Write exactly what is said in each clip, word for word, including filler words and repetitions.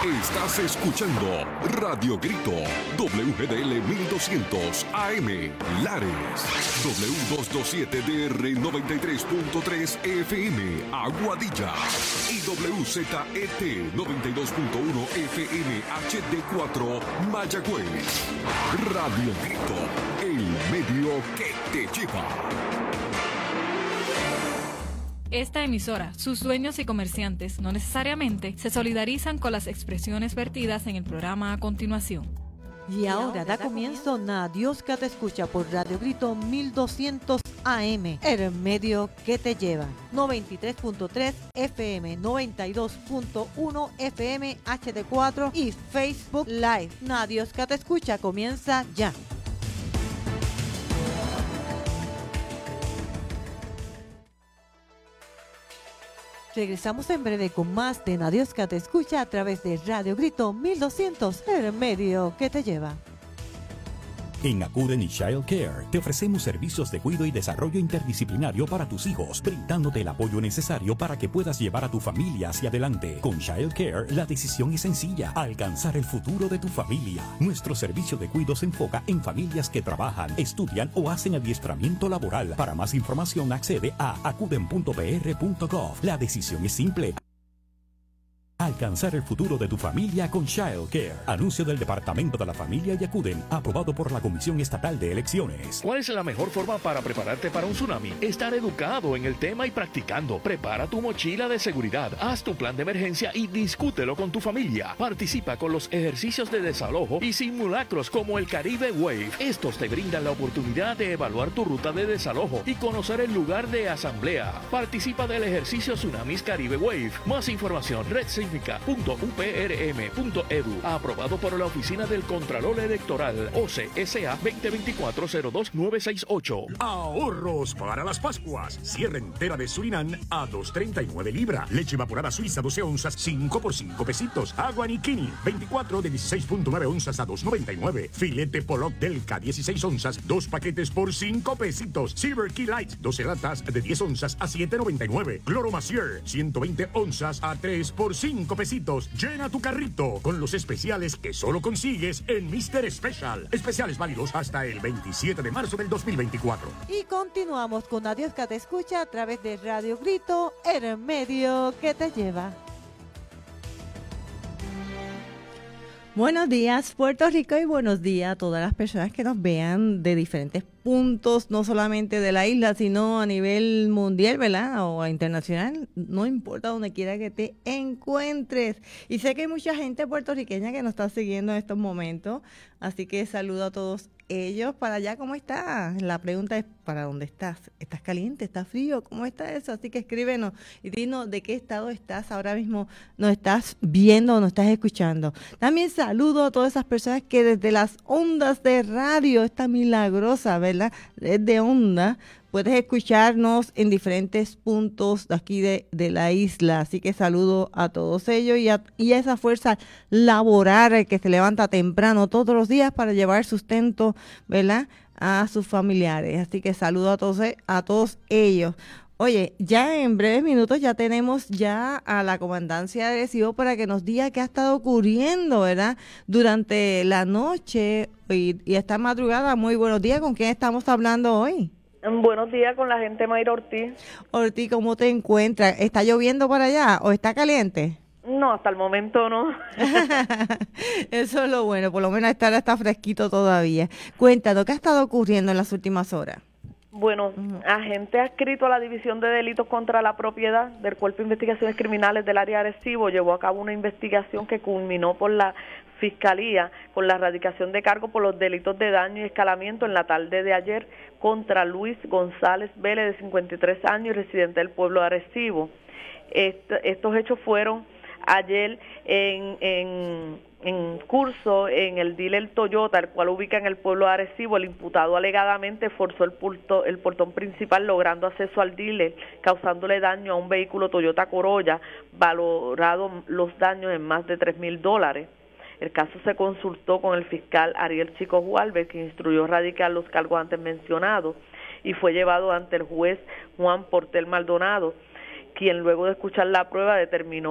Estás escuchando Radio Grito, W G D L mil doscientos A M, Lares, W doscientos veintisiete D R noventa y tres punto tres F M, Aguadilla, y W Z E T noventa y dos punto uno F M H D cuatro, Mayagüez. Radio Grito, el medio que te lleva. Esta emisora, sus dueños y comerciantes no necesariamente se solidarizan con las expresiones vertidas en el programa a continuación. Y ahora da comienzo Na Dios que te escucha por Radio Grito mil doscientos A M, el medio que te lleva. noventa y tres punto tres F M, noventa y dos punto uno F M H D cuatro y Facebook Live. Na Dios que te escucha comienza ya. Regresamos en breve con más de Na Dios que te escucha a través de Radio Grito mil doscientos, el medio que te lleva. En Acuden y Child Care te ofrecemos servicios de cuidado y desarrollo interdisciplinario para tus hijos, brindándote el apoyo necesario para que puedas llevar a tu familia hacia adelante. Con Child Care, la decisión es sencilla: alcanzar el futuro de tu familia. Nuestro servicio de cuidado se enfoca en familias que trabajan, estudian o hacen adiestramiento laboral. Para más información, accede a acuden punto p r punto gov. La decisión es simple: alcanzar el futuro de tu familia con Child Care. Anuncio del Departamento de la Familia y Acuden, aprobado por la Comisión Estatal de Elecciones. ¿Cuál es la mejor forma para prepararte para un tsunami? Estar educado en el tema y practicando. Prepara tu mochila de seguridad, haz tu plan de emergencia y discútelo con tu familia. Participa con los ejercicios de desalojo y simulacros como el Caribe Wave. Estos te brindan la oportunidad de evaluar tu ruta de desalojo y conocer el lugar de asamblea. Participa del ejercicio Tsunamis Caribe Wave. Más información, red punto u p r m punto e d u, aprobado por la Oficina del Contralor Electoral, O C S A veinte veinticuatro cero dos nueve seis ocho. Ahorros para las Pascuas. Sierra entera de Surinam a dos treinta y nueve libra. Leche evaporada suiza doce onzas, cinco por cinco pesitos. Agua Nikini veinticuatro de dieciséis punto nueve onzas a dos noventa y nueve. Filete Pollock Delca dieciséis onzas, dos paquetes por cinco pesitos. Silver Key Light doce latas de diez onzas a siete noventa y nueve. Cloro Macier ciento veinte onzas a tres por cinco pesitos. Llena tu carrito con los especiales que solo consigues en mister Special. Especiales válidos hasta el veintisiete de marzo del dos mil veinticuatro. Y continuamos con Na Dios que te escucha a través de Radio Grito, el medio que te lleva. Buenos días, Puerto Rico, y buenos días a todas las personas que nos vean de diferentes puntos, no solamente de la isla, sino a nivel mundial, ¿verdad? O internacional, no importa donde quiera que te encuentres. Y sé que hay mucha gente puertorriqueña que nos está siguiendo en estos momentos, así que saludo a todos ellos. Para allá, ¿cómo estás? La pregunta es, ¿para dónde estás? ¿Estás caliente? ¿Estás frío? ¿Cómo está eso? Así que escríbenos y dinos de qué estado estás ahora mismo, nos estás viendo o nos estás escuchando. También saludo a todas esas personas que desde las ondas de radio, esta milagrosa, ¿verdad? Desde onda, puedes escucharnos en diferentes puntos de aquí de, de la isla. Así que saludo a todos ellos y a, y a esa fuerza laboral que se levanta temprano todos los días para llevar sustento, ¿verdad?, a sus familiares. Así que saludo a todos, a todos ellos. Oye, ya en breves minutos ya tenemos ya a la comandancia de Arecibo para que nos diga qué ha estado ocurriendo, ¿verdad?, durante la noche y, y esta madrugada. Muy buenos días. ¿Con quién estamos hablando hoy? Buenos días, con la gente Mayra Ortiz. Ortiz, ¿cómo te encuentras? ¿Está lloviendo por allá o está caliente? No, hasta el momento no. Eso es lo bueno, por lo menos estar está fresquito todavía. Cuéntanos, ¿qué ha estado ocurriendo en las últimas horas? Bueno, uh-huh. Agente adscrito a la División de Delitos contra la Propiedad del Cuerpo de Investigaciones Criminales del área de Arecibo llevó a cabo una investigación que culminó por la Fiscalía con la erradicación de cargo por los delitos de daño y escalamiento en la tarde de ayer contra Luis González Vélez, de cincuenta y tres años, residente del pueblo de Arecibo. Est- estos hechos fueron ayer en, en, en curso en el dealer Toyota, el cual ubica en el pueblo de Arecibo. El imputado alegadamente forzó el, pulto, el portón principal, logrando acceso al dealer, causándole daño a un vehículo Toyota Corolla, valorado los daños en más de tres mil dólares. El caso se consultó con el fiscal Ariel Chico Juárez, que instruyó radicar los cargos antes mencionados, y fue llevado ante el juez Juan Portel Maldonado, quien luego de escuchar la prueba determinó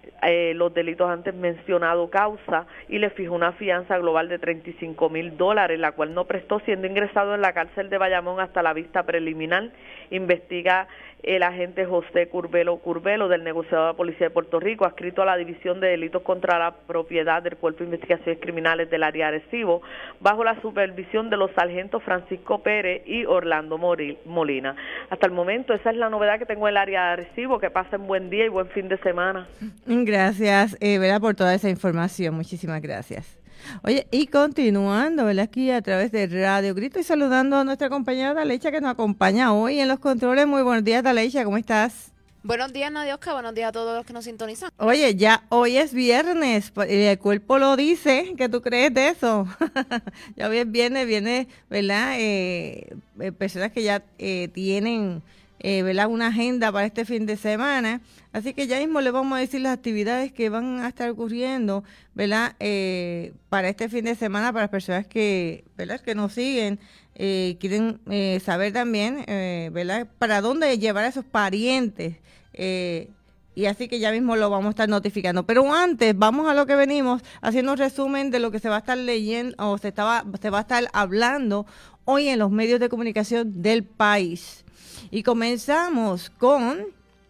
eh, los delitos antes mencionados causa y le fijó una fianza global de treinta y cinco mil dólares, la cual no prestó, siendo ingresado en la cárcel de Bayamón hasta la vista preliminar. Investiga el agente José Curbelo Curbelo del negociado de la Policía de Puerto Rico, adscrito a la División de Delitos contra la Propiedad del Cuerpo de Investigaciones Criminales del área de Arecibo, bajo la supervisión de los sargentos Francisco Pérez y Orlando Molina. Hasta el momento esa es la novedad que tengo en el área de Arecibo. Que pasen buen día y buen fin de semana. Gracias, eh, ¿verdad? Por toda esa información. Muchísimas gracias. Oye, y continuando, ¿verdad? Aquí a través de Radio Grito y saludando a nuestra compañera Dalecha que nos acompaña hoy en los controles. Muy buenos días, Dalecha, ¿cómo estás? Buenos días, Nadioska, buenos días a todos los que nos sintonizan. Oye, ya hoy es viernes, el cuerpo lo dice, ¿qué tú crees de eso? Ya hoy es viernes, viene, ¿verdad? Eh, personas que ya eh, tienen... Eh, ¿verdad? Una agenda para este fin de semana, así que ya mismo les vamos a decir las actividades que van a estar ocurriendo, ¿verdad? Eh, para este fin de semana, para las personas que, ¿verdad? Que nos siguen, eh, quieren eh, saber también, eh, ¿verdad? Para dónde llevar a esos parientes, eh, y así que ya mismo lo vamos a estar notificando. Pero antes, vamos a lo que venimos, haciendo un resumen de lo que se va a estar leyendo, o se, estaba, se va a estar hablando hoy en los medios de comunicación del país. Y comenzamos con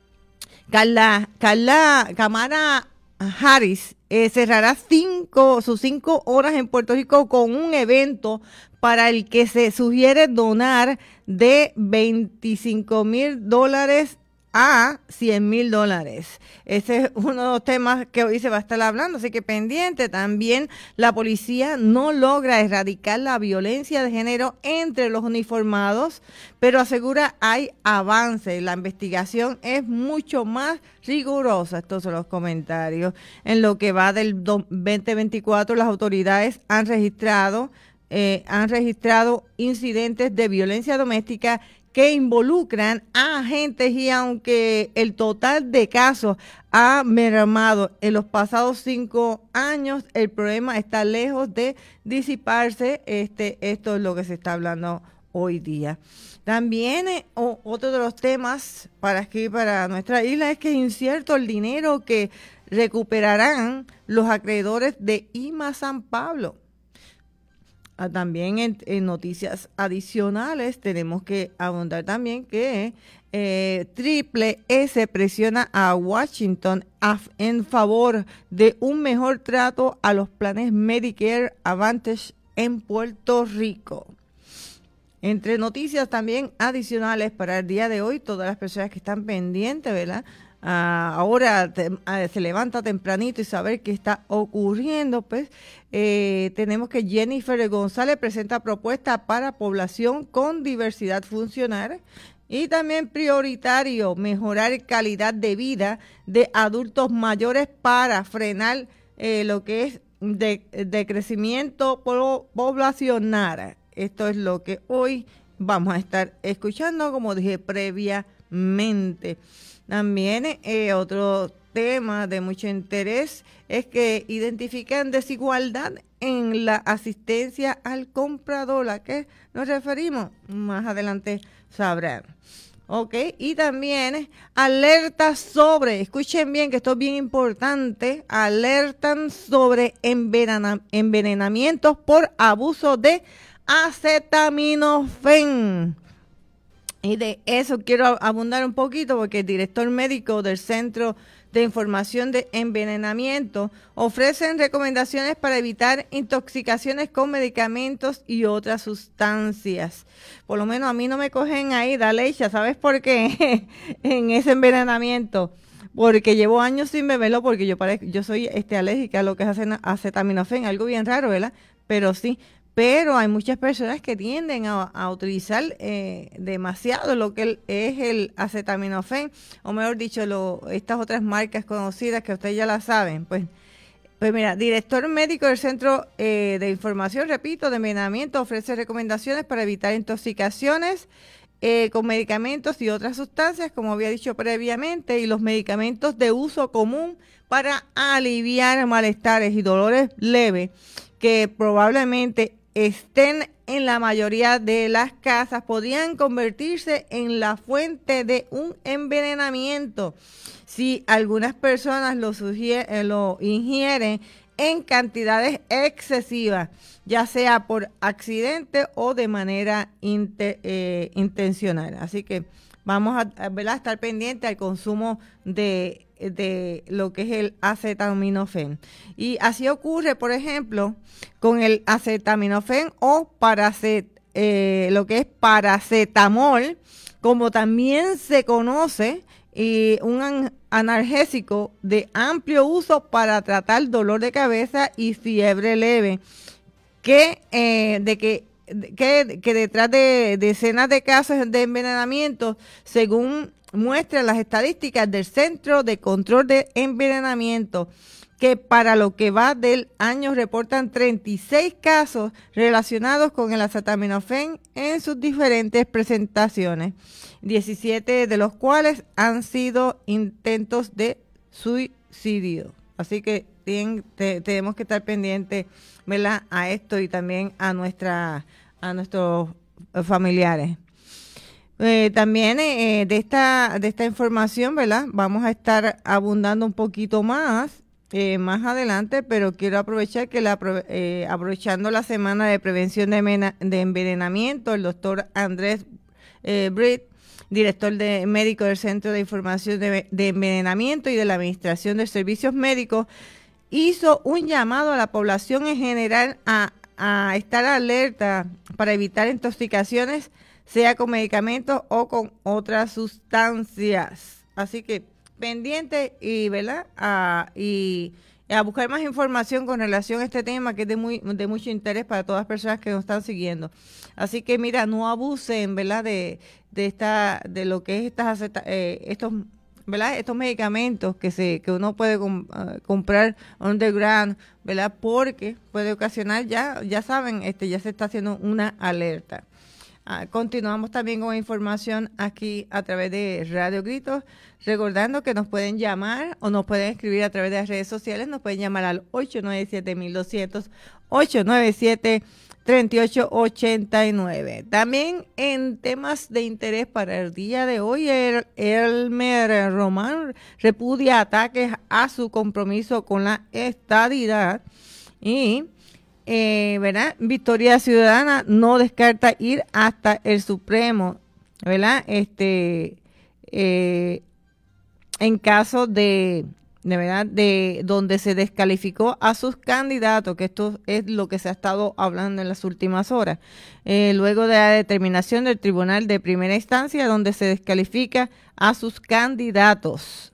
Carla, Carla Kamala Harris, eh, cerrará cinco, sus cinco horas en Puerto Rico con un evento para el que se sugiere donar de veinticinco mil dólares a cien mil dólares. Ese es uno de los temas que hoy se va a estar hablando, así que pendiente. También la policía no logra erradicar la violencia de género entre los uniformados, pero asegura hay avance. La investigación es mucho más rigurosa. Estos son los comentarios. En lo que va del veinte veinticuatro, las autoridades han registrado, eh, han registrado incidentes de violencia doméstica que involucran a agentes, y aunque el total de casos ha mermado en los pasados cinco años, el problema está lejos de disiparse. Este, esto es lo que se está hablando hoy día. También eh, o, otro de los temas para aquí, para nuestra isla, es que es incierto el dinero que recuperarán los acreedores de I M A San Pablo. También en, en noticias adicionales tenemos que abundar también que eh, Triple S presiona a Washington a, en favor de un mejor trato a los planes Medicare Advantage en Puerto Rico. Entre noticias también adicionales para el día de hoy, todas las personas que están pendientes, ¿verdad? Uh, ahora te, uh, se levanta tempranito y saber qué está ocurriendo, pues eh, tenemos que Jennifer González presenta propuesta para población con diversidad funcional, y también prioritario mejorar calidad de vida de adultos mayores para frenar eh, lo que es de, de crecimiento poblacional. Esto es lo que hoy vamos a estar escuchando, como dije previamente. También eh, otro tema de mucho interés es que identifican desigualdad en la asistencia al comprador. ¿A qué nos referimos? Más adelante sabrán. Ok, y también alerta sobre, escuchen bien que esto es bien importante, alertan sobre envenena, envenenamientos por abuso de acetaminofén. Y de eso quiero abundar un poquito, porque el director médico del Centro de Información de Envenenamiento ofrecen recomendaciones para evitar intoxicaciones con medicamentos y otras sustancias. Por lo menos a mí no me cogen ahí, Dalecha, ¿sabes por qué? En ese envenenamiento. Porque llevo años sin beberlo, porque yo parezco, yo soy este, alérgica a lo que es acetaminofén, algo bien raro, ¿verdad? Pero sí. Pero hay muchas personas que tienden a, a utilizar eh, demasiado lo que es el acetaminofén, o mejor dicho, lo, estas otras marcas conocidas que ustedes ya la saben. Pues, pues mira, director médico del Centro eh, de Información, repito, de Envenenamiento, ofrece recomendaciones para evitar intoxicaciones eh, con medicamentos y otras sustancias, como había dicho previamente, y los medicamentos de uso común para aliviar malestares y dolores leves que probablemente estén en la mayoría de las casas podrían convertirse en la fuente de un envenenamiento si algunas personas lo, sugiere, lo ingieren en cantidades excesivas, ya sea por accidente o de manera inte, eh, intencional. Así que vamos a, a estar pendientes al consumo de, de lo que es el acetaminofén. Y así ocurre, por ejemplo, con el acetaminofén o paracet, eh, lo que es paracetamol, como también se conoce, y un analgésico de amplio uso para tratar dolor de cabeza y fiebre leve, que eh, de que Que, que detrás de decenas de casos de envenenamiento, según muestran las estadísticas del Centro de Control de Envenenamiento, que para lo que va del año reportan treinta y seis casos relacionados con el acetaminofén en sus diferentes presentaciones, diecisiete de los cuales han sido intentos de suicidio. Así que tienen, te, tenemos que estar pendientes, ¿verdad?, a esto y también a nuestra a nuestros familiares. Eh, también eh, de esta de esta información, ¿verdad?, vamos a estar abundando un poquito más eh, más adelante, pero quiero aprovechar que la eh, aprovechando la semana de prevención de, mena, de envenenamiento, el doctor Andrés eh, Britt, director de médico del Centro de Información de, de Envenenamiento y de la Administración de Servicios Médicos, hizo un llamado a la población en general a, a estar alerta para evitar intoxicaciones, sea con medicamentos o con otras sustancias. Así que pendiente y, ¿verdad? A, y a buscar más información con relación a este tema, que es de muy de mucho interés para todas las personas que nos están siguiendo. Así que mira, no abusen, ¿verdad?, de de esta de lo que es estas eh, estos ¿verdad?, estos medicamentos que se que uno puede com, uh, comprar underground, ¿verdad?, porque puede ocasionar, ya ya saben, este ya se está haciendo una alerta. Uh, continuamos también con información aquí a través de Radio Gritos, recordando que nos pueden llamar o nos pueden escribir a través de las redes sociales. Nos pueden llamar al ocho nueve siete, mil doscientos, ocho nueve siete, tres ocho ocho nueve. También en temas de interés para el día de hoy, el, Elmer Román repudia ataques a su compromiso con la estadidad y eh, ¿verdad? Victoria Ciudadana no descarta ir hasta el Supremo, ¿verdad? Este eh, en caso de de verdad, de donde se descalificó a sus candidatos, que esto es lo que se ha estado hablando en las últimas horas, eh, luego de la determinación del Tribunal de Primera Instancia, donde se descalifica a sus candidatos.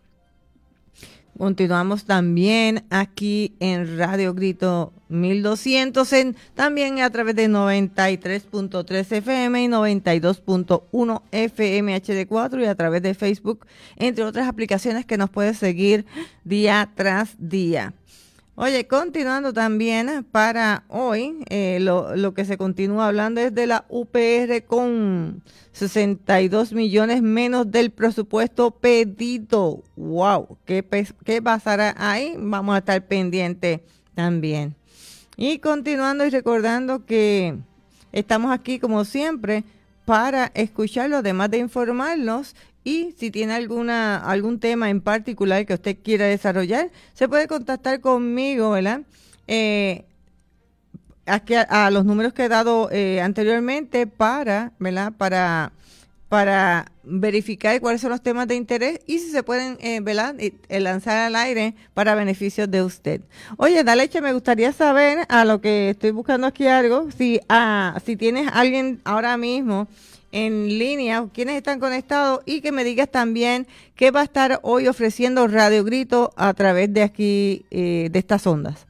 Continuamos también aquí en Radio Grito mil doscientos, en, también a través de noventa y tres punto tres F M y noventa y dos punto uno F M H D cuatro y a través de Facebook, entre otras aplicaciones que nos puedes seguir día tras día. Oye, continuando también para hoy, eh, lo, lo que se continúa hablando es de la U P R con sesenta y dos millones menos del presupuesto pedido. ¡Wow! ¿Qué, qué pasará ahí? Vamos a estar pendientes también. Y continuando y recordando que estamos aquí como siempre para escucharlo, además de informarnos. Y si tiene alguna algún tema en particular que usted quiera desarrollar, se puede contactar conmigo, ¿verdad? Eh, aquí a, a los números que he dado eh, anteriormente para, ¿verdad? Para, para verificar cuáles son los temas de interés y si se pueden, eh, ¿verdad? Y, eh, lanzar al aire para beneficio de usted. Oye, Daleche, me gustaría saber, a lo que estoy buscando aquí algo, si, ah, si tienes alguien ahora mismo en línea, quienes están conectados, y que me digas también qué va a estar hoy ofreciendo Radio Grito a través de aquí, eh, de estas ondas.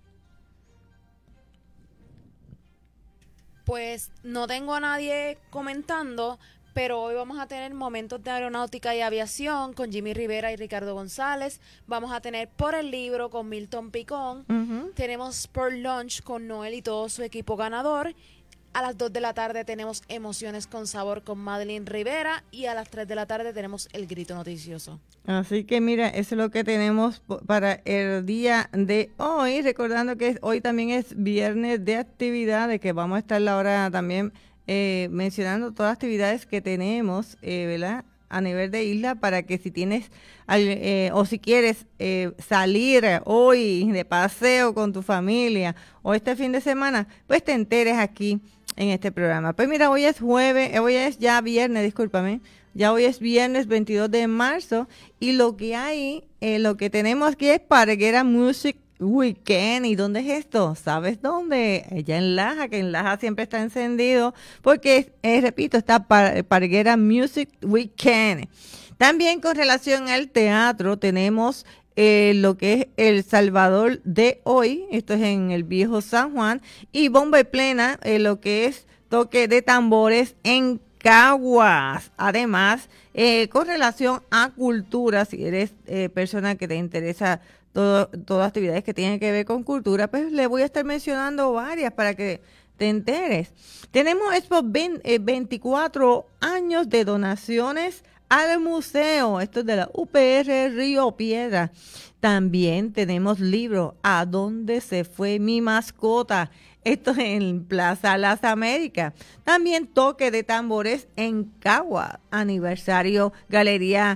Pues no tengo a nadie comentando, pero hoy vamos a tener momentos de aeronáutica y aviación con Jimmy Rivera y Ricardo González. Vamos a tener Por el Libro con Milton Picón. Uh-huh. Tenemos Por Lunch con Noel y todo su equipo ganador. A las dos de la tarde tenemos Emociones con Sabor con Madeline Rivera y a las tres de la tarde tenemos El Grito Noticioso. Así que mira, eso es lo que tenemos para el día de hoy, recordando que hoy también es viernes de actividades, que vamos a estar ahora también eh, mencionando todas las actividades que tenemos, eh, ¿verdad?, a nivel de isla, para que si tienes eh, o si quieres eh, salir hoy de paseo con tu familia o este fin de semana, pues te enteres aquí en este programa. Pues mira, hoy es jueves, hoy es ya viernes, discúlpame, ya hoy es viernes veintidós de marzo y lo que hay, eh, lo que tenemos aquí es Parguera Music Weekend. ¿Y dónde es esto? ¿Sabes dónde? Allá en Laja, que en Laja siempre está encendido, porque, eh, repito, está Par- Parguera Music Weekend. También con relación al teatro tenemos eh, lo que es El Salvador de hoy, esto es en el Viejo San Juan, y Bomba y Plena, eh, lo que es toque de tambores en Caguas. Además, eh, con relación a cultura, si eres eh, persona que te interesa Todo, todas actividades que tienen que ver con cultura, pues le voy a estar mencionando varias para que te enteres. Tenemos estos veinticuatro años de donaciones al museo, esto es de la U P R Río Piedra. También tenemos libro ¿A dónde se fue mi mascota? Esto es en Plaza Las Américas. También toque de tambores en Cagua, aniversario Galería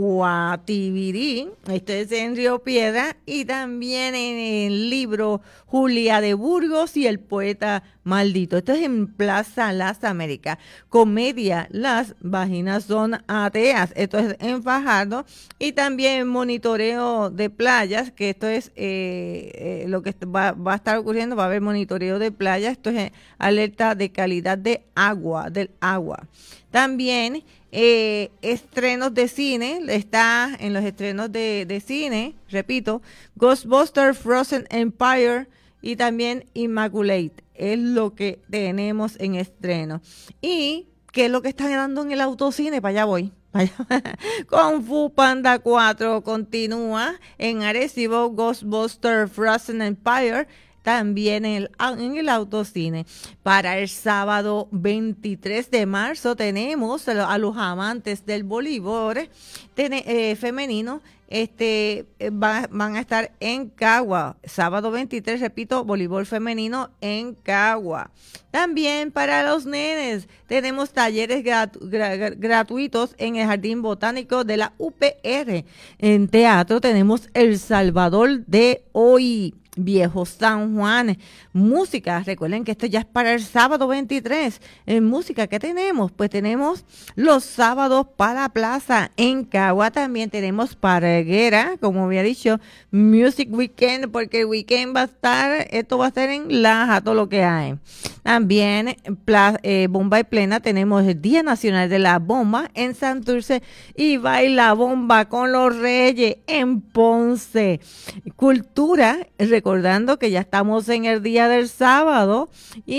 Guatibirí, esto es en Río Piedra, y también en el libro Julia de Burgos y el poeta maldito. Esto es en Plaza Las Américas. Comedia, Las vaginas son ateas, esto es en Fajardo, y también monitoreo de playas, que esto es eh, eh, lo que va, va a estar ocurriendo, va a haber monitoreo de playas, esto es alerta de calidad de agua, del agua. También eh, estrenos de cine, está en los estrenos de, de cine, repito, Ghostbusters, Frozen Empire y también Immaculate, es lo que tenemos en estreno. ¿Y qué es lo que están dando en el autocine? Para allá voy. Para allá. Kung Fu Panda cuatro continúa en Arecibo, Ghostbusters, Frozen Empire, también en el, en el autocine. Para el sábado veintitrés de marzo tenemos a los amantes del voleibol ten, eh, femenino, este va, van a estar en Cagua. Sábado veintitrés, repito, voleibol femenino en Cagua. También para los nenes tenemos talleres gratu, gra, gratuitos en el Jardín Botánico de la U P R. En teatro tenemos El Salvador de hoy, Viejo San Juan. Música, recuerden que esto ya es para el sábado veintitrés. En música, ¿qué tenemos? Pues tenemos los sábados para Plaza. En Cagua también tenemos Parguera, como había dicho, Music Weekend, porque el weekend va a estar, esto va a ser en Laja, todo lo que hay. También Plaza, eh, Bomba y Plena, tenemos el Día Nacional de la Bomba en Santurce y Baila Bomba con los Reyes en Ponce. Cultura, recordando que ya estamos en el día del sábado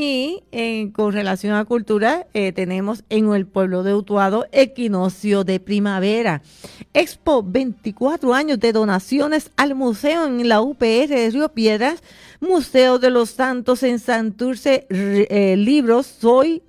y eh, con relación a cultura eh, tenemos en el pueblo de Utuado Equinoccio de Primavera. Expo veinticuatro años de donaciones al museo en la U P R de Río Piedras, Museo de los Santos en Santurce, eh, libros Soy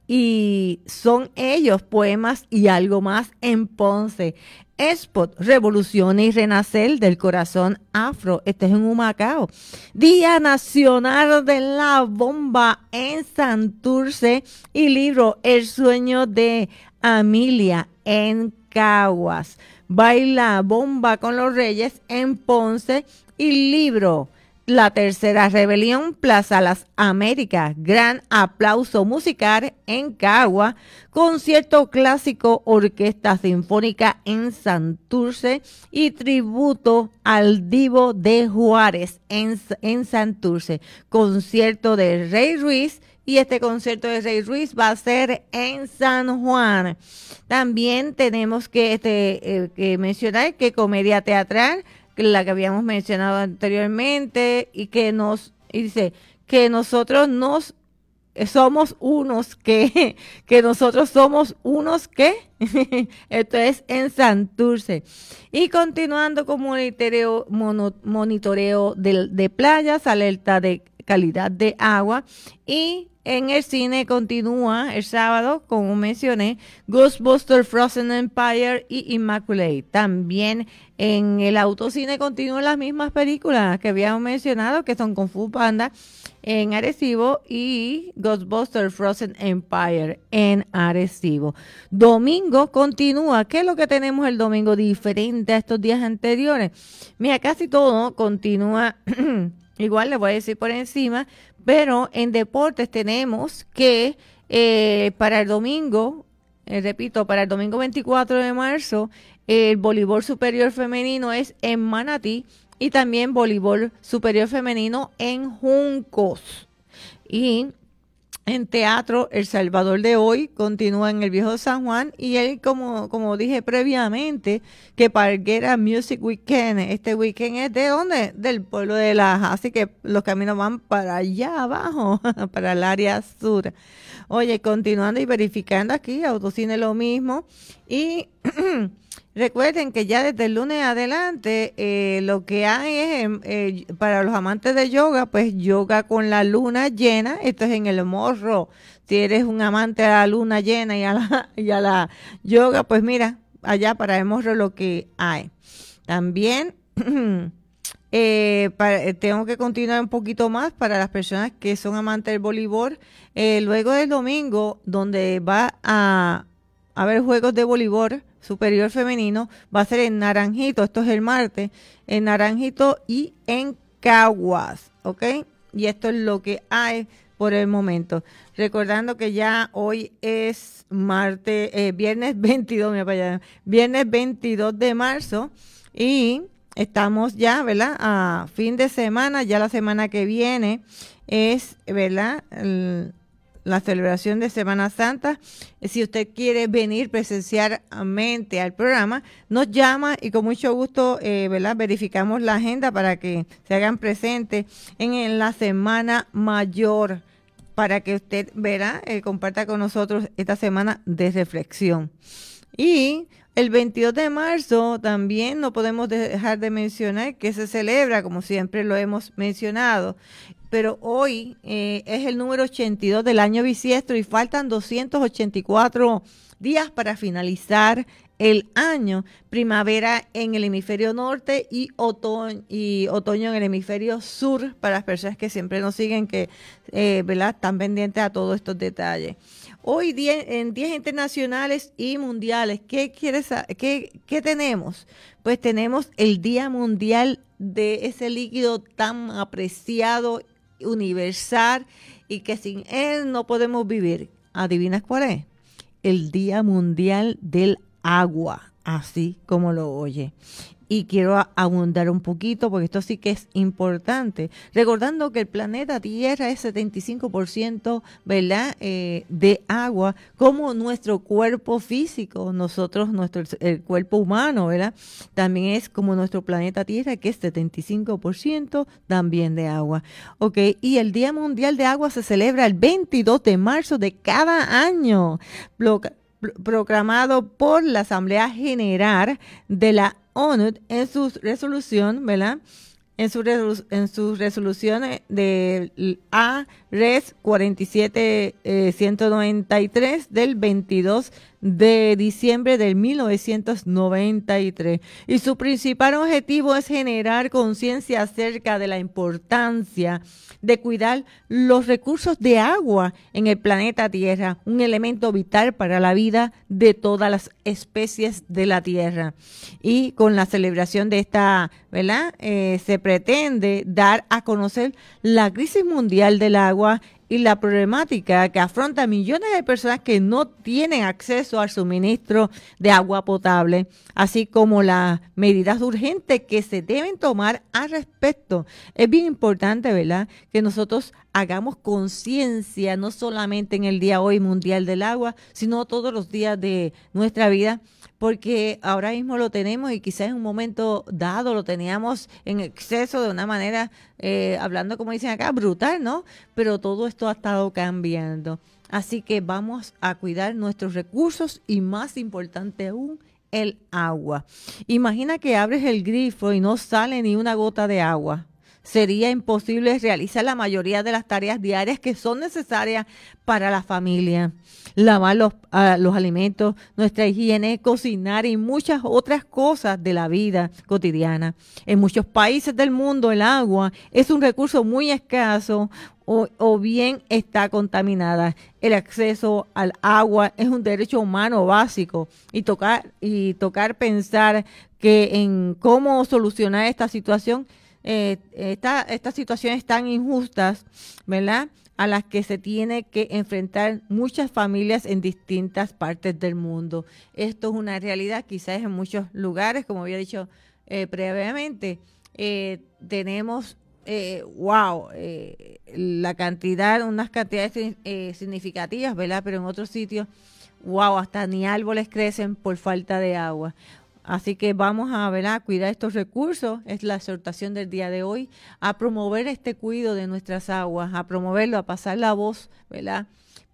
y Son Ellos, poemas y algo más en Ponce. Spot, Revolución y Renacer del Corazón Afro, este es en Humacao. Día Nacional de la Bomba en Santurce y libro El Sueño de Amelia en Caguas. Baila Bomba con los Reyes en Ponce y libro La Tercera Rebelión, Plaza Las Américas. Gran aplauso musical en Cagua. Concierto clásico, Orquesta Sinfónica en Santurce y tributo al Divo de Juárez en, en Santurce. Concierto de Rey Ruiz y este concierto de Rey Ruiz va a ser en San Juan. También tenemos que, este, eh, que mencionar que comedia teatral, la que habíamos mencionado anteriormente, y que nos y dice que nosotros nos somos unos que que nosotros somos unos que esto es en Santurce. Y continuando con monitoreo, mono, monitoreo de, de playas, alerta de calidad de agua. Y en el cine continúa el sábado, como mencioné, Ghostbusters, Frozen Empire y Immaculate. También en el autocine continúan las mismas películas que habíamos mencionado, que son Kung Fu Panda en Arecibo y Ghostbusters, Frozen Empire en Arecibo. Domingo continúa. ¿Qué es lo que tenemos el domingo diferente a estos días anteriores? Mira, casi todo continúa igual, le voy a decir por encima, pero en deportes tenemos que eh, para el domingo, eh, repito, para el domingo veinticuatro de marzo, eh, el voleibol superior femenino es en Manatí y también voleibol superior femenino en Juncos. Y en teatro, El Salvador de hoy continúa en el Viejo San Juan y él, como, como dije previamente, que Parguera Music Weekend, este weekend es ¿de dónde? Del pueblo de Laja, así que los caminos van para allá abajo, para el área sur. Oye, continuando y verificando aquí, Autocine lo mismo y recuerden que ya desde el lunes adelante eh, lo que hay es eh, para los amantes de yoga, pues yoga con la luna llena. Esto es en el Morro. Si eres un amante de la luna llena y a la, y a la yoga, pues mira, allá para el Morro lo que hay. También eh, para, tengo que continuar un poquito más para las personas que son amantes del voleibol. Eh, luego del domingo, donde va a haber juegos de voleibol superior femenino, va a ser en Naranjito, esto es el martes, en Naranjito y en Caguas, ¿ok? Y esto es lo que hay por el momento. Recordando que ya hoy es martes, eh, viernes veintidós, mira para allá, viernes veintidós de marzo y estamos ya, ¿verdad? A fin de semana, ya la semana que viene es, ¿verdad? El, la celebración de Semana Santa. Si usted quiere venir presencialmente al programa, nos llama y con mucho gusto, eh, ¿verdad? Verificamos la agenda para que se hagan presentes en, en la Semana Mayor, para que usted, verá, eh, comparta con nosotros esta semana de reflexión. Y el veintidós de marzo también no podemos dejar de mencionar que se celebra, como siempre lo hemos mencionado, pero hoy eh, es el número ochenta y dos del año bisiestro y faltan doscientos ochenta y cuatro días para finalizar el año. Primavera en el hemisferio norte y otoño, y otoño en el hemisferio sur, para las personas que siempre nos siguen, que eh, ¿verdad? Están pendientes a todos estos detalles. Hoy día, en días internacionales y mundiales, ¿qué, quieres, qué, ¿qué tenemos? Pues tenemos el Día Mundial de ese líquido tan apreciado, universal, y que sin él no podemos vivir. ¿Adivinas cuál es? El Día Mundial del Agua, así como lo oye. Y quiero abundar un poquito porque esto sí que es importante. Recordando que el planeta Tierra es setenta y cinco por ciento, ¿verdad? Eh, de agua, como nuestro cuerpo físico, nosotros, nuestro el cuerpo humano, ¿verdad? También es como nuestro planeta Tierra, que es setenta y cinco por ciento también de agua. Ok, y el Día Mundial de Agua se celebra el veintidós de marzo de cada año, proclamado por la Asamblea General de la ONU en su resolución, ¿verdad? En su, resolu- en sus resoluciones de A R E S cuarenta y siete ciento noventa y tres del veintidós de diciembre del mil novecientos noventa y tres. Y su principal objetivo es generar conciencia acerca de la importancia de cuidar los recursos de agua en el planeta Tierra, un elemento vital para la vida de todas las especies de la Tierra. Y con la celebración de esta, ¿verdad? Eh, se pretende dar a conocer la crisis mundial del agua y la problemática que afronta millones de personas que no tienen acceso al suministro de agua potable, así como las medidas urgentes que se deben tomar al respecto. Es bien importante, ¿verdad?, que nosotros hagamos conciencia, no solamente en el Día Hoy Mundial del Agua, sino todos los días de nuestra vida, porque ahora mismo lo tenemos y quizás en un momento dado lo teníamos en exceso de una manera, eh, hablando como dicen acá, brutal, ¿no? Pero todo esto ha estado cambiando. Así que vamos a cuidar nuestros recursos y, más importante aún, el agua. Imagina que abres el grifo y no sale ni una gota de agua. sería imposible realizar la mayoría de las tareas diarias que son necesarias para la familia. Lavar los, uh, los alimentos, nuestra higiene, cocinar y muchas otras cosas de la vida cotidiana. En muchos países del mundo el agua es un recurso muy escaso o, o bien está contaminada. El acceso al agua es un derecho humano básico y tocar, y tocar pensar que en cómo solucionar esta situación, eh, esta, estas situaciones tan injustas, ¿verdad?, a las que se tiene que enfrentar muchas familias en distintas partes del mundo. Esto es una realidad, quizás en muchos lugares, como había dicho eh, previamente, eh, tenemos, eh, wow, eh, la cantidad, unas cantidades eh, significativas, ¿verdad? Pero en otros sitios, wow, hasta ni árboles crecen por falta de agua. Así que vamos a, ¿verdad?, a cuidar estos recursos, es la exhortación del día de hoy, a promover este cuidado de nuestras aguas, a promoverlo, a pasar la voz, ¿verdad?,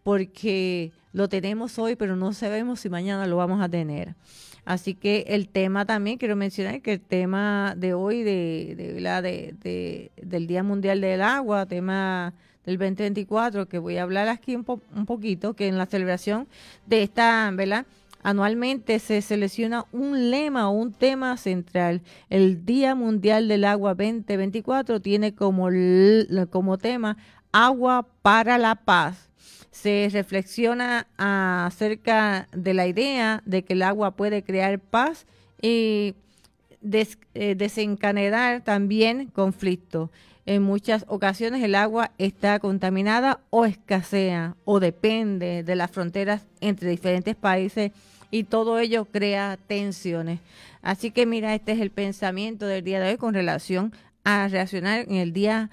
porque lo tenemos hoy, pero no sabemos si mañana lo vamos a tener. Así que el tema también, quiero mencionar que el tema de hoy, de, de, ¿verdad?, de, de, del Día Mundial del Agua, tema del veinte veinticuatro, que voy a hablar aquí un, po, un poquito, que en la celebración de esta, ¿verdad?, anualmente se selecciona un lema o un tema central. El Día Mundial del Agua veinte veinticuatro tiene como, como tema Agua para la Paz. Se reflexiona acerca de la idea de que el agua puede crear paz y des, eh, desencadenar también conflicto. En muchas ocasiones el agua está contaminada o escasea o depende de las fronteras entre diferentes países y todo ello crea tensiones. Así que mira, este es el pensamiento del día de hoy con relación a reaccionar en el Día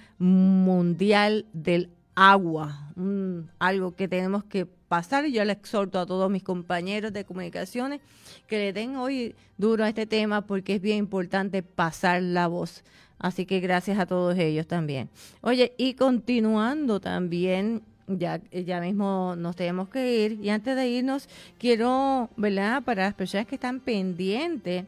Mundial del Agua, un, algo que tenemos que pasar. Y yo le exhorto a todos mis compañeros de comunicaciones que le den hoy duro a este tema porque es bien importante pasar la voz. Así que gracias a todos ellos también. Oye, y continuando también, ya, ya mismo nos tenemos que ir. Y antes de irnos, quiero, ¿verdad?, para las personas que están pendientes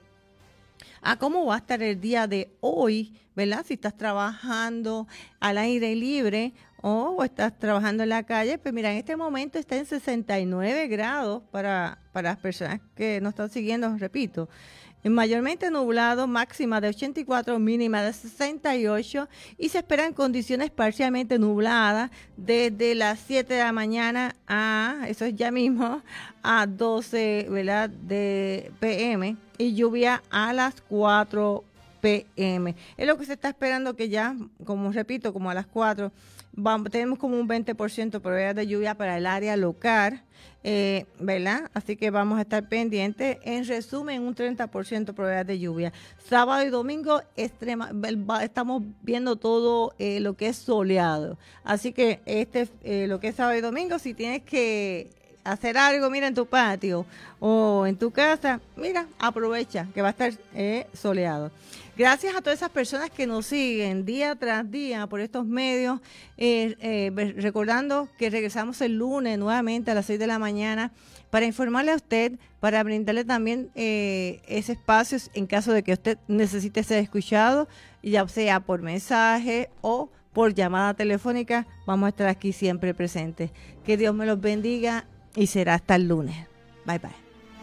a cómo va a estar el día de hoy, ¿verdad? Si estás trabajando al aire libre o estás trabajando en la calle, pues mira, en este momento está en sesenta y nueve grados para, para las personas que nos están siguiendo, repito. Mayormente nublado, máxima de ochenta y cuatro, mínima de sesenta y ocho, y se esperan condiciones parcialmente nubladas desde las siete de la mañana a, eso es ya mismo, a doce, ¿verdad?, de P M, y lluvia a las cuatro P M. Es lo que se está esperando, que ya, como repito, como a las cuatro, vamos, tenemos como un veinte por ciento de probabilidad de lluvia para el área local. Eh, ¿verdad? Así que vamos a estar pendientes. En resumen, un treinta por ciento de probabilidad de lluvia. Sábado y domingo extrema, estamos viendo todo eh, lo que es soleado. Así que este eh, lo que es sábado y domingo, si tienes que hacer algo, mira, en tu patio o en tu casa, mira, aprovecha que va a estar eh, soleado. Gracias a todas esas personas que nos siguen día tras día por estos medios, eh, eh, recordando que regresamos el lunes nuevamente a las seis de la mañana para informarle a usted, para brindarle también eh, ese espacio en caso de que usted necesite ser escuchado, ya sea por mensaje o por llamada telefónica. Vamos a estar aquí siempre presentes. Que Dios me los bendiga y será hasta el lunes. Bye, bye.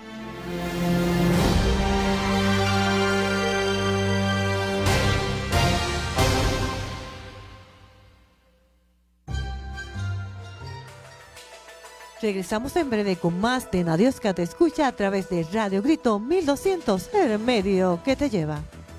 Regresamos en breve con más de Nadiosca Te Escucha a través de Radio Grito mil doscientos, el medio que te lleva.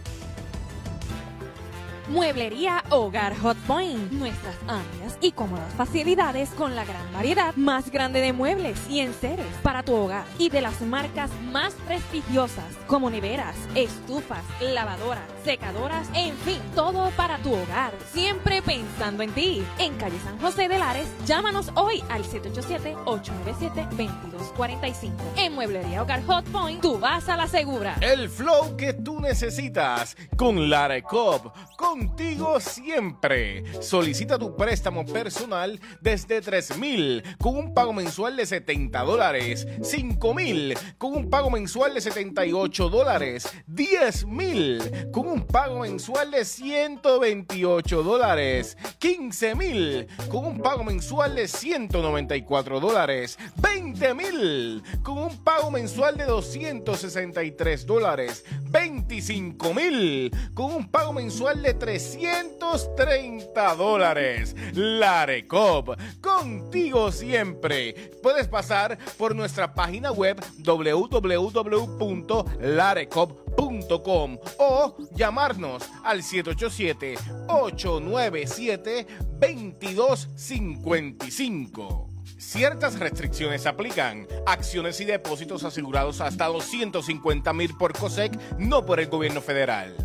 Mueblería Hogar Hot Point. Nuestras amplias y cómodas facilidades con la gran variedad más grande de muebles y enseres para tu hogar y de las marcas más prestigiosas como neveras, estufas, lavadoras, secadoras, en fin, todo para tu hogar. Siempre pensando en ti. En calle San José de Lares, llámanos hoy al siete ocho siete, ocho nueve siete, dos dos cuatro cinco. En Mueblería Hogar Hot Point, tú vas a la segura. El flow que tú necesitas con Lara Cobb, con contigo siempre. Solicita tu préstamo personal desde tres mil con un pago mensual de setenta dólares, cinco mil con un pago mensual de setenta y ocho dólares, diez mil con un pago mensual de ciento veintiocho dólares, quince mil con un pago mensual de ciento noventa y cuatro dólares, veinte mil con un pago mensual de doscientos sesenta y tres dólares, veinticinco mil con un pago mensual de trescientos treinta dólares. Larecop, contigo siempre. Puedes pasar por nuestra página web doble u doble u doble u punto larecop punto com o llamarnos al siete ocho siete, ocho nueve siete, dos dos cinco cinco. Ciertas restricciones aplican. Acciones y depósitos asegurados hasta doscientos cincuenta mil por COSEC, no por el gobierno federal.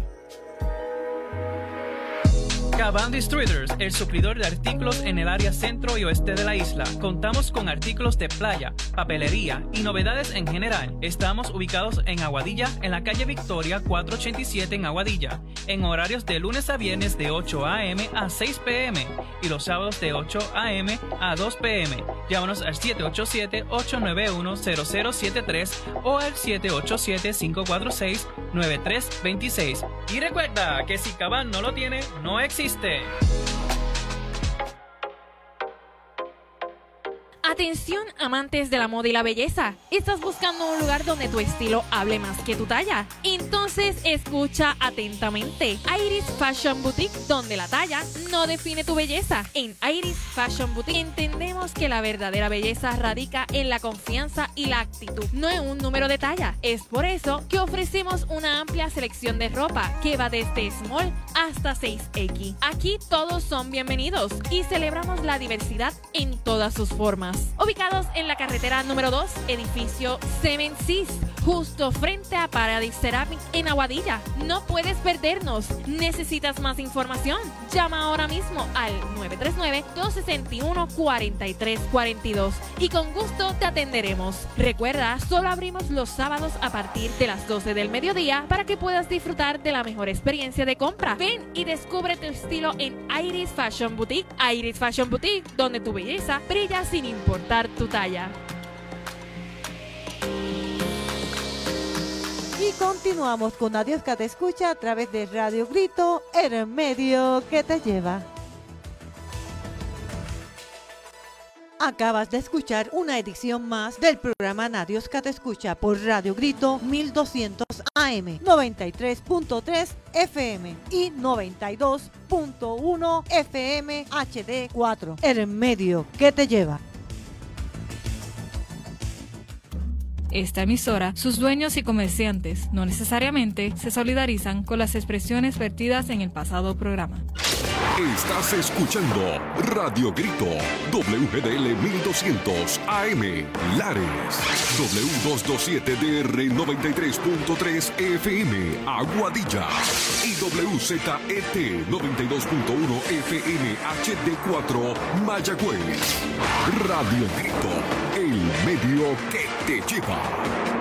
Caban Distributors, el suplidor de artículos en el área centro y oeste de la isla. Contamos con artículos de playa, papelería y novedades en general. Estamos ubicados en Aguadilla, en la calle Victoria cuatrocientos ochenta y siete en Aguadilla, en horarios de lunes a viernes de ocho a eme a seis pe eme y los sábados de ocho a eme a dos pe eme. Llámanos al siete ocho siete, ocho nueve uno, cero cero siete tres o al siete ocho siete, cinco cuatro seis, nueve tres dos seis. Y recuerda que si Caban no lo tiene, no existe. Atención, amantes de la moda y la belleza. ¿Estás buscando un lugar donde tu estilo hable más que tu talla? Entonces escucha atentamente. Iris Fashion Boutique, donde la talla no define tu belleza. En Iris Fashion Boutique entendemos que la verdadera belleza radica en la confianza y la actitud, no en un número de talla. Es por eso que ofrecemos una amplia selección de ropa que va desde small hasta seis equis. Aquí todos son bienvenidos y celebramos la diversidad en todas sus formas. Ubicados en la carretera número dos, edificio Seven Seas, justo frente a Paradise Ceramic en Aguadilla. No puedes perdernos. ¿Necesitas más información? Llama ahora mismo al nueve tres nueve, dos seis uno, cuatro tres cuatro dos y con gusto te atenderemos. Recuerda, solo abrimos los sábados a partir de las doce del mediodía para que puedas disfrutar de la mejor experiencia de compra. Ven y descubre tu estilo en Iris Fashion Boutique. Iris Fashion Boutique, donde tu belleza brilla sin importar tu talla. Y continuamos con Adiós que te escucha a través de Radio Grito, el medio que te lleva. Acabas de escuchar una edición más del programa Adiós que te escucha por Radio Grito mil doscientos A M, noventa y tres punto tres F M y noventa y dos punto uno F M H D cuatro, el medio que te lleva. Esta emisora, sus dueños y comerciantes no necesariamente se solidarizan con las expresiones vertidas en el pasado programa. Estás escuchando Radio Grito, W G D L mil doscientos A M, Lares, W doscientos veintisiete D R noventa y tres punto tres F M, Aguadilla, y W Z E T noventa y dos punto uno F M H D cuatro, Mayagüez. Radio Grito, el medio que te lleva.